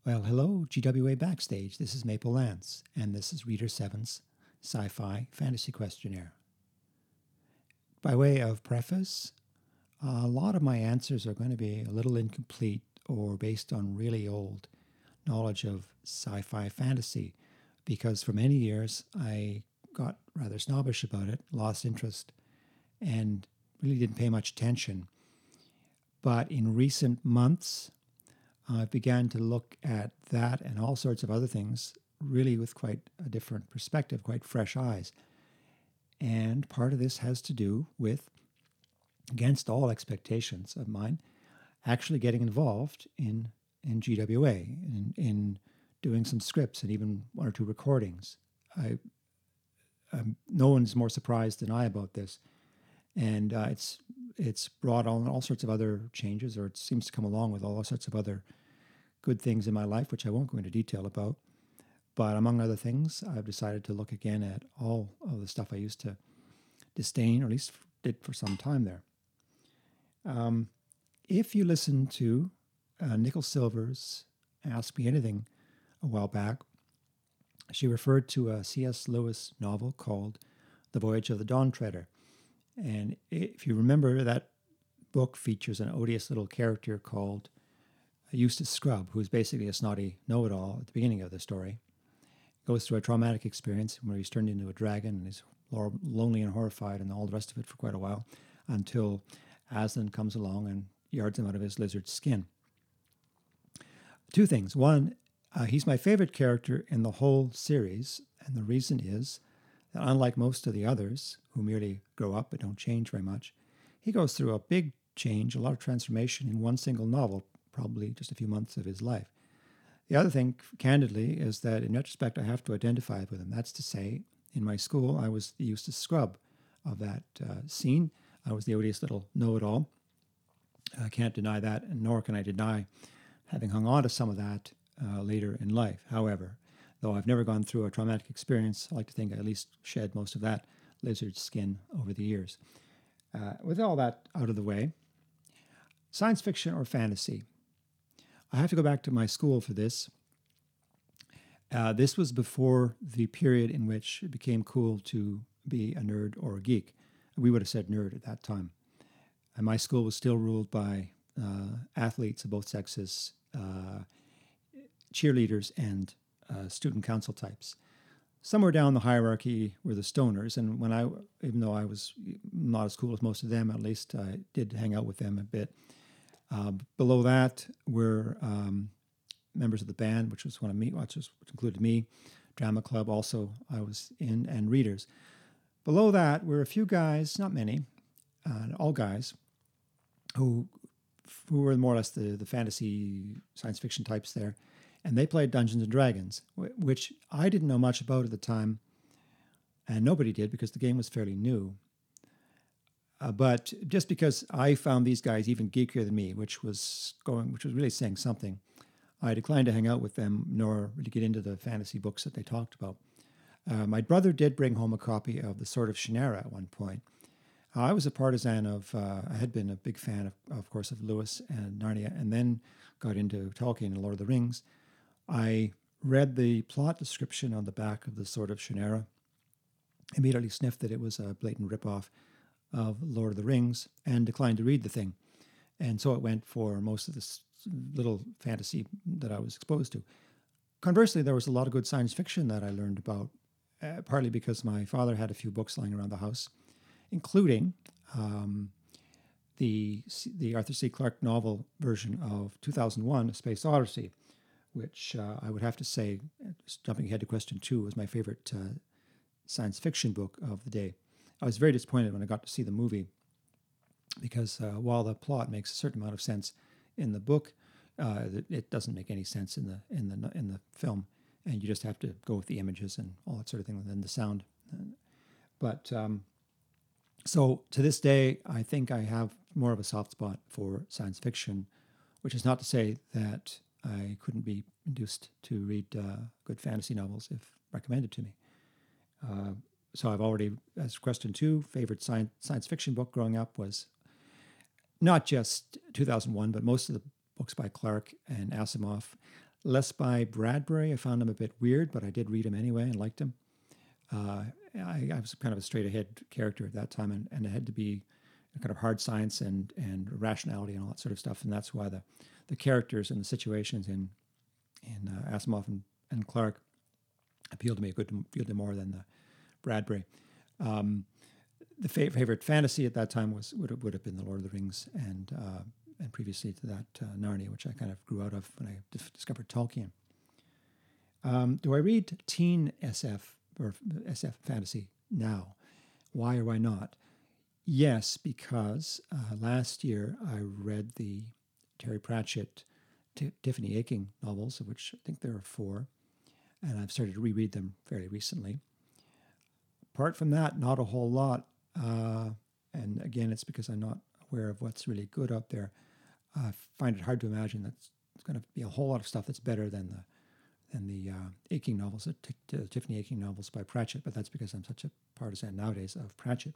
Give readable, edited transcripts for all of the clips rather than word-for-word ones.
Well, hello, GWA Backstage. This is Maple Lance, and this is Reader 7's Sci Fi Fantasy Questionnaire. By way of preface, a lot of my answers are going to be a little incomplete or based on really old knowledge of sci fi fantasy, because for many years I got rather snobbish about it, lost interest, and really didn't pay much attention. But in recent months, I began to look at that and all sorts of other things really with quite a different perspective, quite fresh eyes. And part of this has to do with, against all expectations of mine, actually getting involved in GWA, in doing some scripts and even one or two recordings. No one's more surprised than I about this. And it's brought on all sorts of other changes, or it seems to come along with all sorts of other good things in my life, which I won't go into detail about. But among other things, I've decided to look again at all of the stuff I used to disdain, or at least did for some time there. If you listen to Nicole Silver's Ask Me Anything a while back, she referred to a C.S. Lewis novel called The Voyage of the Dawn Treader. And if you remember, that book features an odious little character called Eustace Scrubb, who's basically a snotty know-it-all at the beginning of the story. Goes through a traumatic experience where he's turned into a dragon and is lonely and horrified and all the rest of it for quite a while, until Aslan comes along and yards him out of his lizard skin. Two things. One, he's my favorite character in the whole series, and the reason is that unlike most of the others, who merely grow up but don't change very much, he goes through a big change, a lot of transformation in one single novel, probably just a few months of his life. The other thing, candidly, is that in retrospect, I have to identify with him. That's to say, in my school, I was the Eustace Scrubb of that scene. I was the odious little know-it-all. I can't deny that, and nor can I deny having hung on to some of that later in life. However, though I've never gone through a traumatic experience, I like to think I at least shed most of that lizard skin over the years. With all that out of the way, science fiction or fantasy? I have to go back to my school for this. This was before the period in which it became cool to be a nerd or a geek. We would have said nerd at that time. And my school was still ruled by athletes of both sexes, cheerleaders, and student council types. Somewhere down the hierarchy were the stoners, and even though I was not as cool as most of them, at least I did hang out with them a bit. Below that were members of the band, which included me, drama club also I was in, and readers. Below that were a few guys, not many, all guys, who were more or less the fantasy science fiction types there, and they played Dungeons and Dragons, which I didn't know much about at the time, and nobody did because the game was fairly new. But just because I found these guys even geekier than me, which was really saying something, I declined to hang out with them nor really get into the fantasy books that they talked about. My brother did bring home a copy of The Sword of Shannara at one point. I was a partisan of, I had been a big fan, of course, of Lewis and Narnia, and then got into Tolkien and Lord of the Rings. I read the plot description on the back of The Sword of Shannara, immediately sniffed that it was a blatant ripoff of Lord of the Rings, and declined to read the thing. And so it went for most of this little fantasy that I was exposed to. Conversely, there was a lot of good science fiction that I learned about, partly because my father had a few books lying around the house, including the Arthur C. Clarke novel version of 2001, A Space Odyssey, which I would have to say, just jumping ahead to question 2, was my favorite science fiction book of the day. I was very disappointed when I got to see the movie because while the plot makes a certain amount of sense in the book, it doesn't make any sense in the film, and you just have to go with the images and all that sort of thing, and then the sound. But so to this day, I think I have more of a soft spot for science fiction, which is not to say that I couldn't be induced to read good fantasy novels if recommended to me. So I've already, as question 2, favorite science fiction book growing up was not just 2001, but most of the books by Clarke and Asimov, less by Bradbury. I found him a bit weird, but I did read him anyway and liked him. I was kind of a straight ahead character at that time, and it had to be kind of hard science and rationality and all that sort of stuff. And that's why the characters and the situations in Asimov and Clarke appealed to me a good deal more than the Bradbury. The favorite fantasy at that time would have been the Lord of the Rings, and previously to that Narnia, which I kind of grew out of when I discovered Tolkien. Do I read teen SF or SF fantasy now? Why or why not? Yes, because last year I read the Terry Pratchett, Tiffany Aching novels, of which I think there are 4, and I've started to reread them fairly recently. Apart from that, not a whole lot. And again, it's because I'm not aware of what's really good out there. I find it hard to imagine that it's going to be a whole lot of stuff that's better than the Aching novels, the Tiffany Aching novels by Pratchett, but that's because I'm such a partisan nowadays of Pratchett.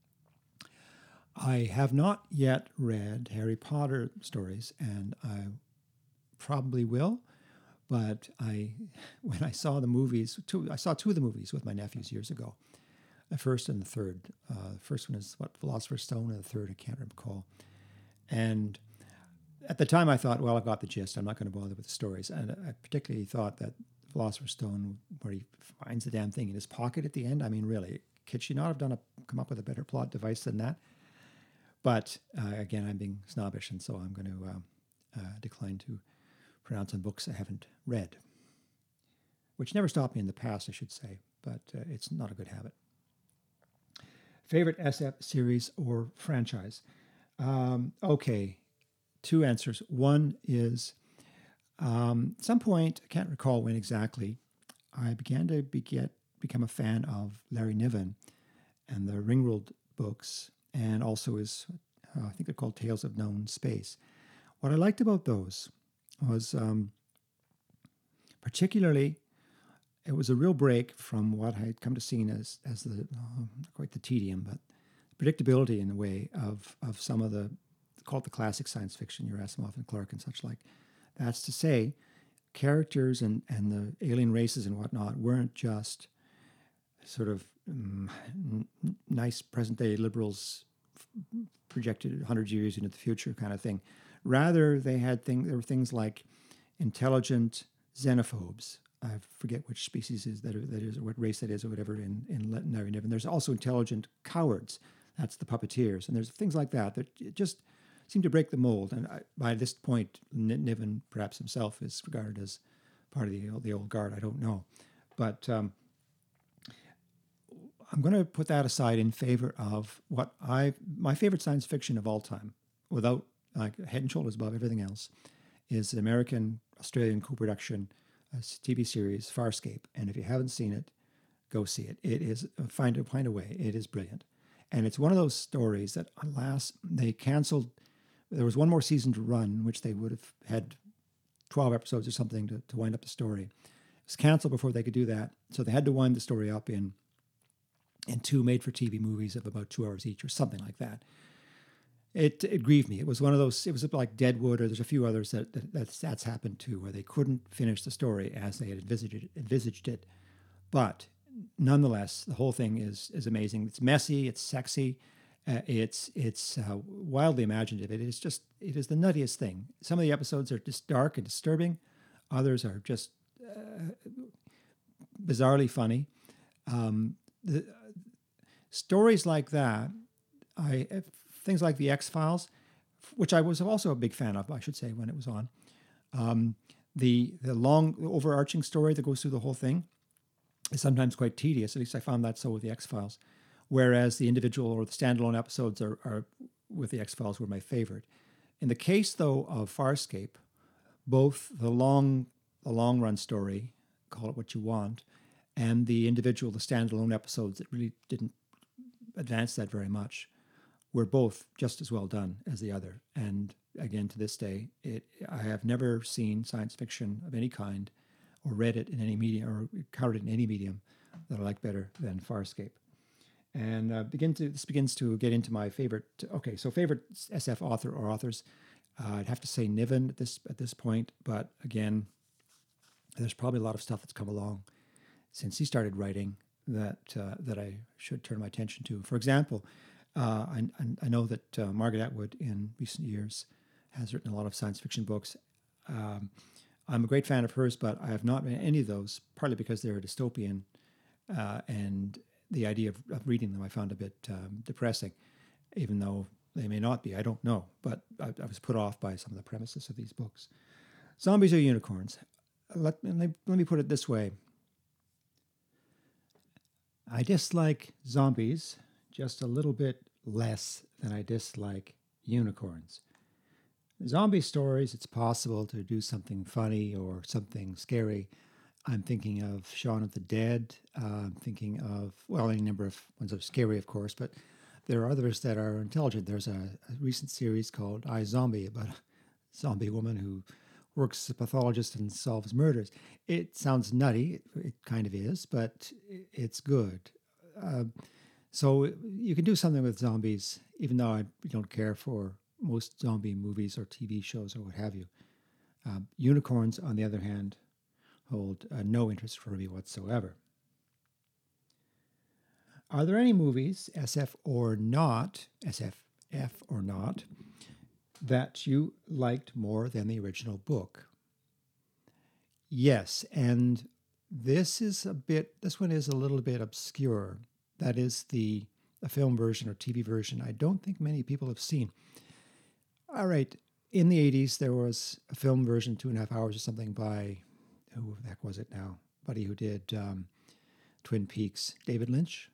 I have not yet read Harry Potter stories, and I probably will. But when I saw the movies, I saw 2 of the movies with my nephews years ago. The first and the third. The first one is Philosopher's Stone, and the third I can't recall. And at the time I thought, well, I've got the gist. I'm not going to bother with the stories. And I particularly thought that Philosopher's Stone, where he finds the damn thing in his pocket at the end. I mean, really, could she not have come up with a better plot device than that? But again, I'm being snobbish, and so I'm going to decline to pronounce on books I haven't read, which never stopped me in the past, I should say, but it's not a good habit. Favorite SF series or franchise? Okay, 2 answers. One is, at some point, I can't recall when exactly, I began to become a fan of Larry Niven and the Ringworld books, and also his, I think they're called Tales of Known Space. What I liked about those was particularly, it was a real break from what I had come to see as the, not quite the tedium, but predictability in a way of some of the, called the classic science fiction, your Asimov and Clarke and such like. That's to say, characters and the alien races and whatnot weren't just sort of nice present-day liberals projected 100 years into the future kind of thing. Rather, there were things like intelligent xenophobes. I forget which species that is, or what race that is, or whatever in Larry Niven. There's also intelligent cowards. That's the puppeteers. And there's things like that just seem to break the mold. And by this point, Niven, perhaps himself, is regarded as part of the old guard. I don't know. But I'm going to put that aside in favor of my favorite science fiction of all time, without head and shoulders above everything else, is an American-Australian co-production TV series, Farscape. And if you haven't seen it, go see it. It is, find a way. It is brilliant. And it's one of those stories that, alas, they canceled. There was one more season to run, which they would have had 12 episodes or something to wind up the story. It was canceled before they could do that. So they had to wind the story up in 2 made-for-TV movies of about 2 hours each or something like that. It grieved me. It was one of those, it was like Deadwood, or there's a few others that's happened too, where they couldn't finish the story as they had envisaged it. But nonetheless, the whole thing is amazing. It's messy, it's sexy, it's wildly imaginative. It is the nuttiest thing. Some of the episodes are just dark and disturbing. Others are just bizarrely funny. The stories like that, things like The X-Files, which I was also a big fan of, I should say, when it was on. The long overarching story that goes through the whole thing is sometimes quite tedious. At least I found that so with The X-Files. Whereas the individual or the standalone episodes are with The X-Files were my favorite. In the case, though, of Farscape, both the long run story, call it what you want, and the standalone episodes that really didn't advance that very much, were both just as well done as the other. And again, to this day, I have never seen science fiction of any kind or read it in any medium or covered it in any medium that I like better than Farscape. And this begins to get into my favorite. Okay, so favorite SF author or authors. I'd have to say Niven at this point, but again, There's probably a lot of stuff that's come along since he started writing that I should turn my attention to. For example, I know that Margaret Atwood in recent years has written a lot of science fiction books. Um, I'm a great fan of hers, but I have not read any of those, partly because they're dystopian, and the idea of reading them I found a bit depressing, even though they may not be. I don't know, but I was put off by some of the premises of these books. Zombies or unicorns? Let me put it this way. I dislike zombies just a little bit less than I dislike unicorns. Zombie stories, it's possible to do something funny or something scary. I'm thinking of Shaun of the Dead. I'm thinking of, well, any number of ones that are scary, of course, but there are others that are intelligent. There's a recent series called I Zombie about a zombie woman who works as a pathologist and solves murders. It sounds nutty, it kind of is, but it's good. Uh, so you can do something with zombies, even though I don't care for most zombie movies or TV shows or what have you. Unicorns, on the other hand, hold no interest for me whatsoever. Are there any movies, SFF or not, that you liked more than the original book? Yes, and this one is a little bit obscure. That is the a film version or TV version I don't think many people have seen. All right, in the 80s, there was a film version, 2.5 hours or something, by, who the heck was it now? Buddy who did Twin Peaks, David Lynch,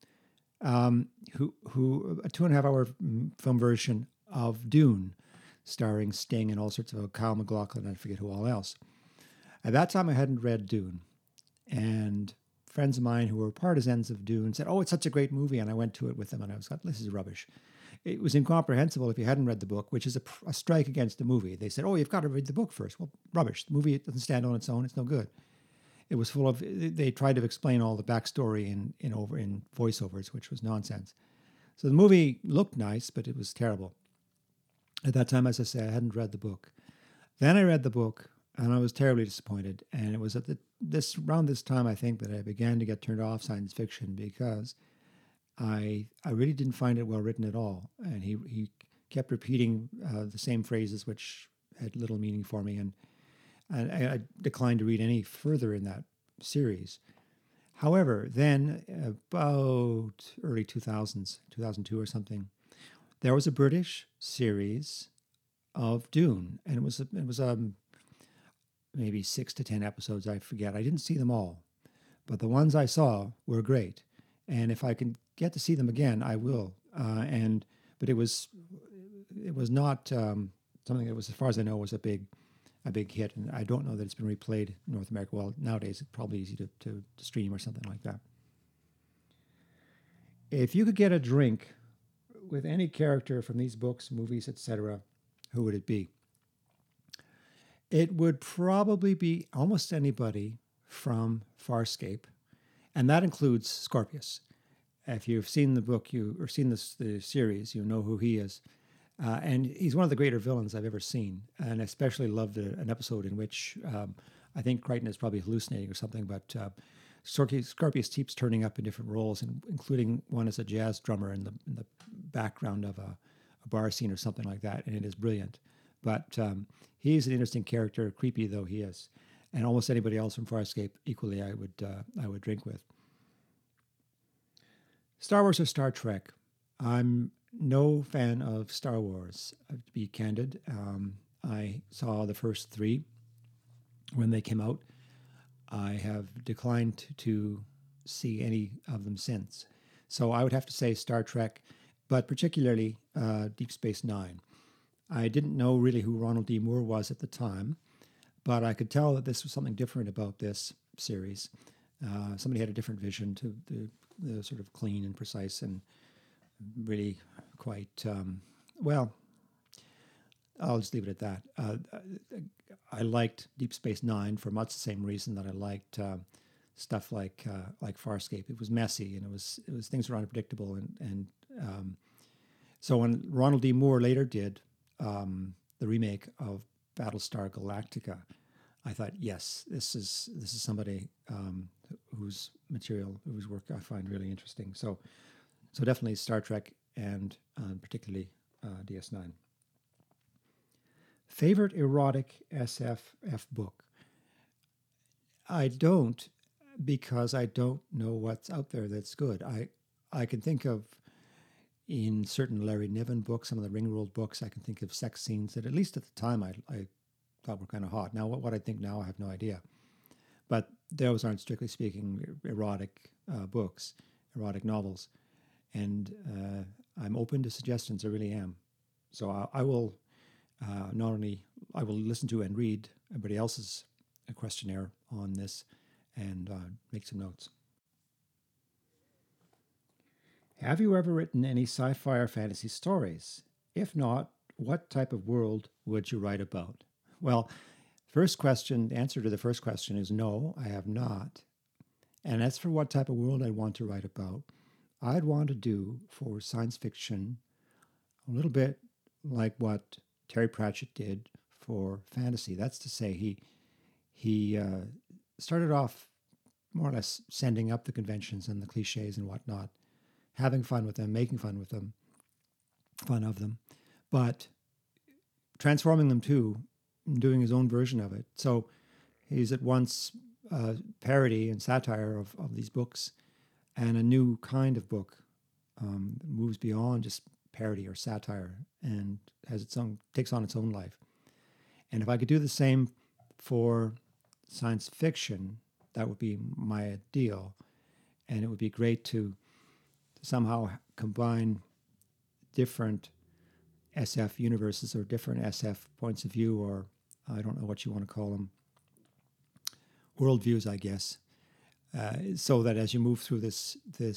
who a 2.5 hour film version of Dune, starring Sting and all sorts of Kyle MacLachlan, I forget who all else. At that time, I hadn't read Dune, and friends of mine who were partisans of Dune said, "Oh, it's such a great movie," and I went to it with them, and I was like, "This is rubbish." It was incomprehensible if you hadn't read the book, which is a strike against the movie. They said, "Oh, you've got to read the book first." Well, rubbish. The movie doesn't stand on its own; it's no good. It was full of. They tried to explain all the backstory in voiceovers, which was nonsense. So the movie looked nice, but it was terrible. At that time, as I say, I hadn't read the book. Then I read the book, and I was terribly disappointed. And it was at this around this time, I think, that I began to get turned off science fiction because I really didn't find it well written at all. And he kept repeating the same phrases, which had little meaning for me. And I declined to read any further in that series. However, then about early 2000s, 2002 or something, there was a British series of Dune, and it was maybe 6 to 10 episodes. I forget. I didn't see them all, but the ones I saw were great. And if I can get to see them again, I will. But it was not something that was, as far as I know, was a big hit. And I don't know that it's been replayed in North America. Well, nowadays it's probably easy to stream or something like that. If you could get a drink with any character from these books, movies, etc., who would it be? It would probably be almost anybody from Farscape, and that includes Scorpius. If you've seen the book, or seen the series, you know who he is. And he's one of the greater villains I've ever seen. And I especially loved an episode in which I think Crichton is probably hallucinating or something, but Scorpius keeps turning up in different roles, including one as a jazz drummer in the background of a bar scene or something like that. And it is brilliant. But he's an interesting character, creepy though he is. And almost anybody else from Farscape, equally, I would drink with. Star Wars or Star Trek? I'm no fan of Star Wars, to be candid. I saw the first three when they came out. I have declined to see any of them since. So I would have to say Star Trek, but particularly Deep Space Nine. I didn't know really who Ronald D. Moore was at the time, but I could tell that this was something different about this series. Somebody had a different vision to the sort of clean and precise and really quite, well, I'll just leave it at that. I liked Deep Space Nine for much the same reason that I liked stuff like Farscape. It was messy and it was things were unpredictable and so when Ronald D. Moore later did the remake of Battlestar Galactica, I thought, yes, this is somebody whose work I find really interesting. So definitely Star Trek and particularly DS9. Favorite erotic SFF book? I don't, because I don't know what's out there that's good. I can think of, in certain Larry Niven books, some of the Ringworld books, I can think of sex scenes that, at least at the time, I thought were kind of hot. Now, what I think now, I have no idea. But those aren't, strictly speaking, erotic books, erotic novels. And I'm open to suggestions. I really am. So I will not only I will listen to and read everybody else's questionnaire on this and make some notes. Have you ever written any sci-fi or fantasy stories? If not, what type of world would you write about? Well, the answer to the first question is no, I have not. And as for what type of world I want to write about, I'd want to do for science fiction a little bit like what Terry Pratchett did for fantasy. That's to say, he started off more or less sending up the conventions and the cliches and whatnot, having fun with them, making fun of them, but transforming them too, and doing his own version of it. So he's at once parody and satire of these books, and a new kind of book that moves beyond just parody or satire and takes on its own life. And if I could do the same for science fiction, that would be my ideal. And it would be great to somehow combine different SF universes or different SF points of view, or I don't know what you want to call them, worldviews, I guess, so that as you move through this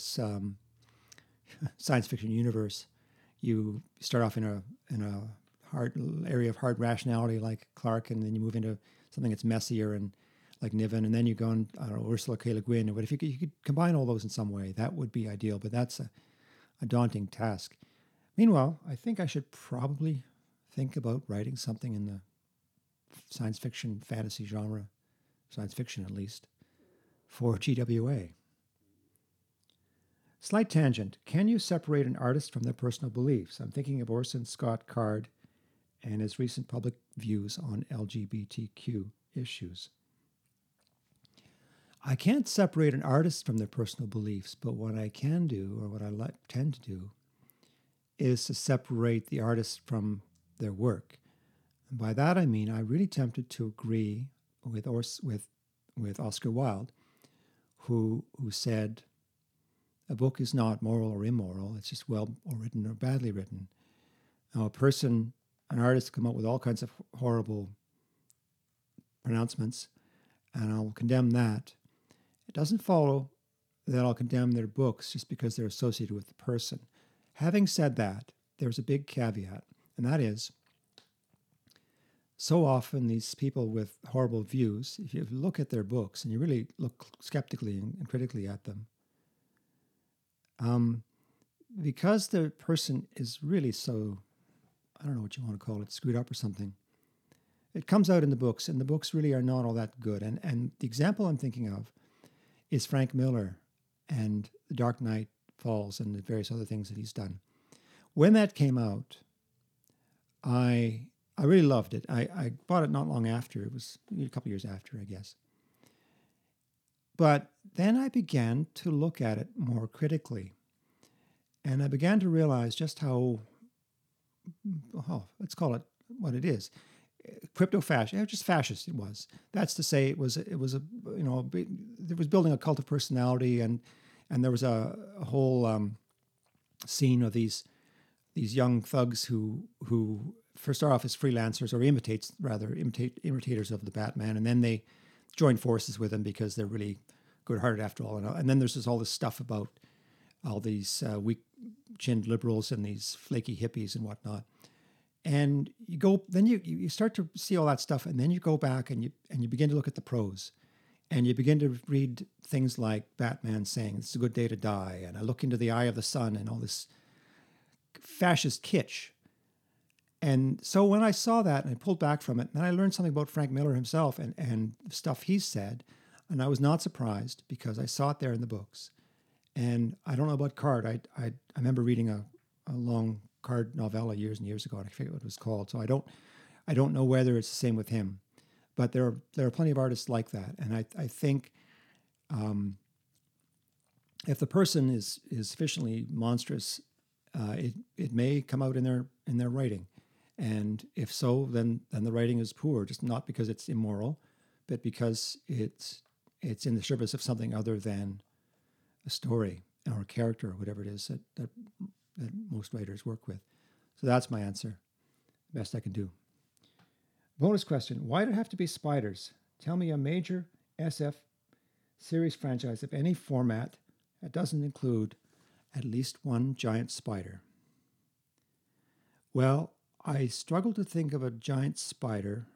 science fiction universe, you start off in a hard area of hard rationality like Clarke, and then you move into something that's messier and like Niven, and then you go on, I don't know, Ursula K. Le Guin. But if you could combine all those in some way, that would be ideal. But that's a daunting task. Meanwhile, I think I should probably think about writing something in the science fiction fantasy genre, science fiction at least, for GWA. Slight tangent. Can you separate an artist from their personal beliefs? I'm thinking of Orson Scott Card and his recent public views on LGBTQ issues. I can't separate an artist from their personal beliefs, but what I can do, or what I tend to do, is to separate the artist from their work. And by that I mean I'm really tempted to agree with Oscar Wilde, who said, a book is not moral or immoral, it's just well or written or badly written. Now, an artist come up with all kinds of horrible pronouncements, and I'll condemn that. It doesn't follow that I'll condemn their books just because they're associated with the person. Having said that, there's a big caveat, and that is, so often these people with horrible views, if you look at their books and you really look skeptically and critically at them, because the person is really so, I don't know what you want to call it, screwed up or something, it comes out in the books, and the books really are not all that good. And the example I'm thinking of is Frank Miller and The Dark Knight Falls and the various other things that he's done. When that came out, I really loved it. I bought it not long after. It was a couple years after, I guess. But then I began to look at it more critically. And I began to realize just how, let's call it what it is, crypto-fascist, just fascist it was. That's to say, it was it was building a cult of personality, and there was a whole scene of these young thugs who first start off as freelancers or imitators of the Batman, and then they join forces with him because they're really good-hearted after all. And then there's all this stuff about all these weak-chinned liberals and these flaky hippies and whatnot. And you start to see all that stuff, and then you go back and you begin to look at the prose, and you begin to read things like Batman saying, "It's a good day to die," and "I look into the eye of the sun," and all this fascist kitsch. And so when I saw that and I pulled back from it, then I learned something about Frank Miller himself and stuff he said. And I was not surprised because I saw it there in the books. And I don't know about Card. I remember reading a long Card novella years and years ago, and I forget what it was called. So I don't know whether it's the same with him. But there are plenty of artists like that. And I think if the person is sufficiently monstrous, it may come out in their writing. And if so, then the writing is poor, just not because it's immoral, but because it's in the service of something other than a story or a character or whatever it is that most writers work with. So that's my answer, best I can do. Bonus question: why do it have to be spiders? Tell me a major SF series franchise of any format that doesn't include at least one giant spider. Well, I struggle to think of a giant spider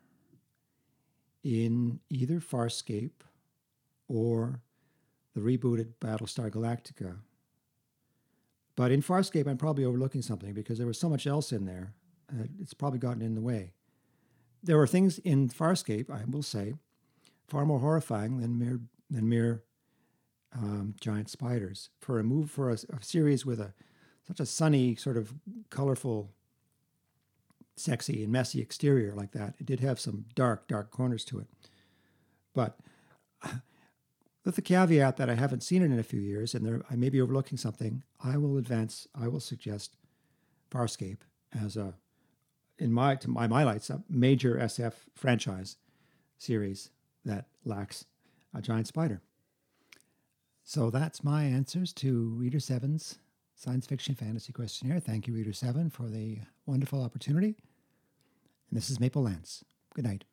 in either Farscape or the rebooted Battlestar Galactica. But in Farscape, I'm probably overlooking something because there was so much else in there. It's probably gotten in the way. There were things in Farscape, I will say, far more horrifying than mere giant spiders. For a series with such a sunny, sort of colorful, sexy and messy exterior like that, it did have some dark corners to it. But with the caveat that I haven't seen it in a few years and I may be overlooking something, I will suggest Farscape as in my lights, a major SF franchise series that lacks a giant spider. So that's my answers to Reader 7's Science Fiction Fantasy Questionnaire. Thank you, Reader 7, for the wonderful opportunity. And this is Maple Lance. Good night.